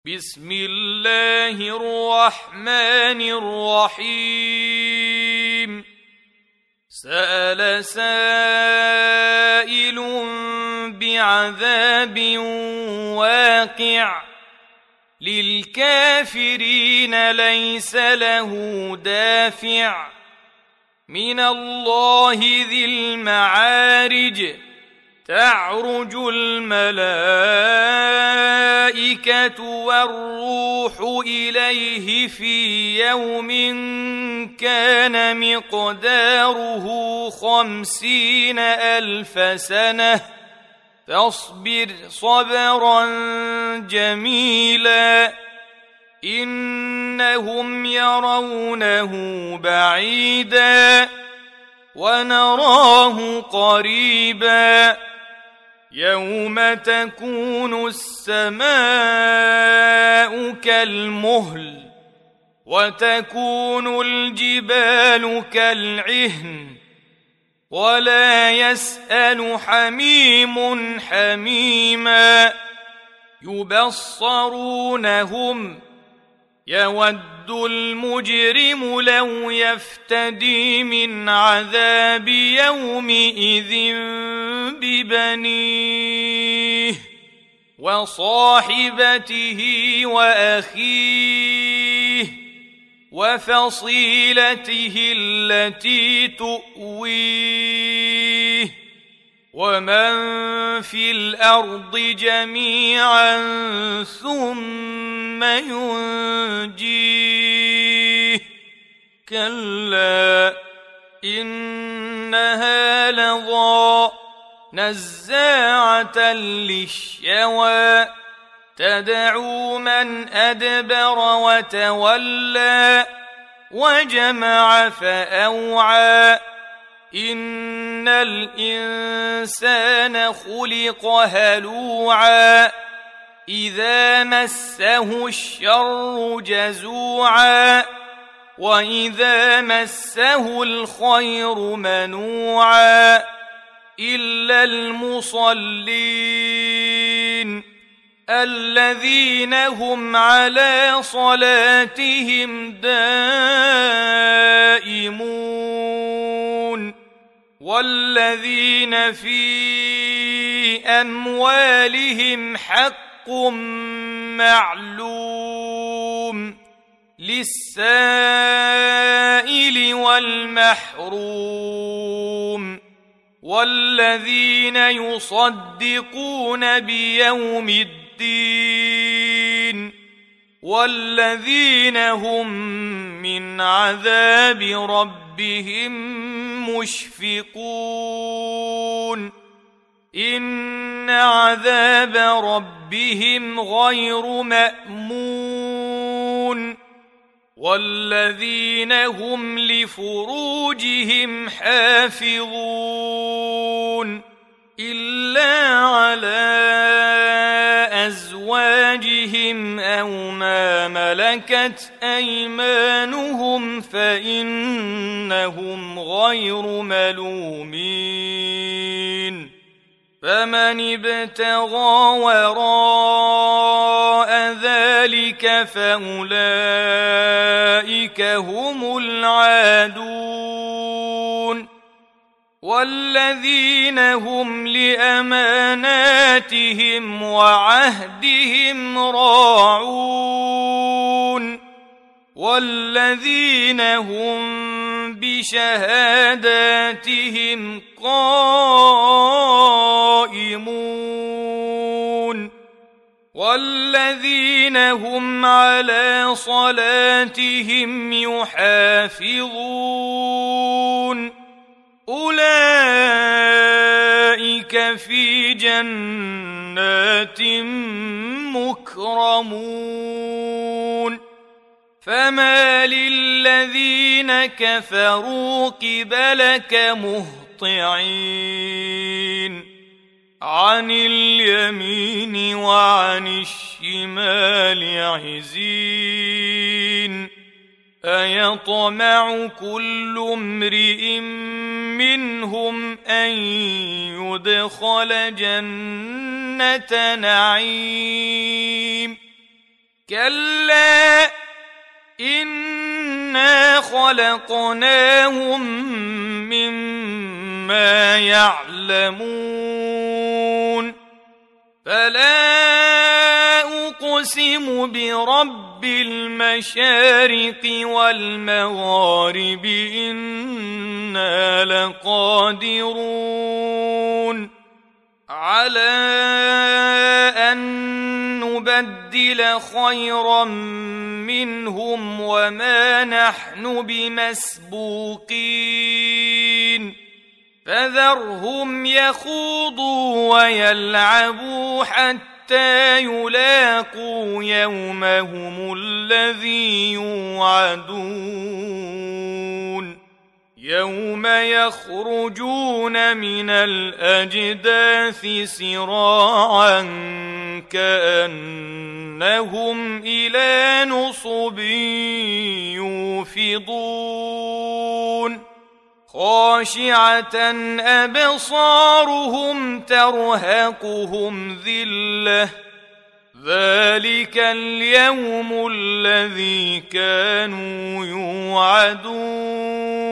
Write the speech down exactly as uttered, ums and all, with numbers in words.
بسم الله الرحمن الرحيم. سأل سائل بعذاب واقع للكافرين ليس له دافع من الله ذي المعارج. تعرج الملائكة والروح إليه في يوم كان مقداره خمسين ألف سنة فاصبر صبرا جميلا إنهم يرونه بعيدا ونراه قريبا يوم تكون السماء كالمهل وتكون الجبال كالعهن ولا يسأل حميم حميما يبصرونهم يود المجرم لو يفتدي من عذاب يومئذ ببنيه وصاحبته وأخيه وفصيلته التي تؤويه ومن في الأرض جميعا ثم ينجيه كلا إنها لظى نزاعة للشوى تدعو من أدبر وتولى وجمع فأوعى إن الإنسان خلق هلوعا إذا مسه الشر جزوعا وإذا مسه الخير منوعا إلا المصلين الذين هم على صلاتهم دائمون والذين في أموالهم حق معلوم للسائل والمحروم والذين يصدقون بيوم الدين والذين هم من عذاب ربهم مشفقون إن عذاب ربهم غير مأمون والذين هم لفروجهم حافظون إلا على أزواجهم أو ما ملكت أيمانهم فإنهم غير ملومين فمن ابتغى وراء ذلك فأولئك هم العادون والذين هم لأماناتهم وعهدهم راعون والذين هم بشهاداتهم قائمون والذين هم على صلاتهم يحافظون أولئك في جنات مكرمون فما للذين كفروا قبلك مهطعين عن اليمين وعن الشمال عزين أيطمع كل امرئ منهم أن يدخل جنة نعيم كلا إنا خلقناهم مما يعلمون فلا أقسم برب المشارق والمغارب إنا لقادرون على أن نبدل خيرا منهم وما نحن بمسبوقين فذرهم يخوضوا ويلعبوا حتى يلاقوا يومهم الذي يوعدون يوم يخرجون من الأجداث سراعا كأنهم إلى نصب يوفضون خاشعة أبصارهم ترهقهم ذلة ذلك اليوم الذي كانوا يوعدون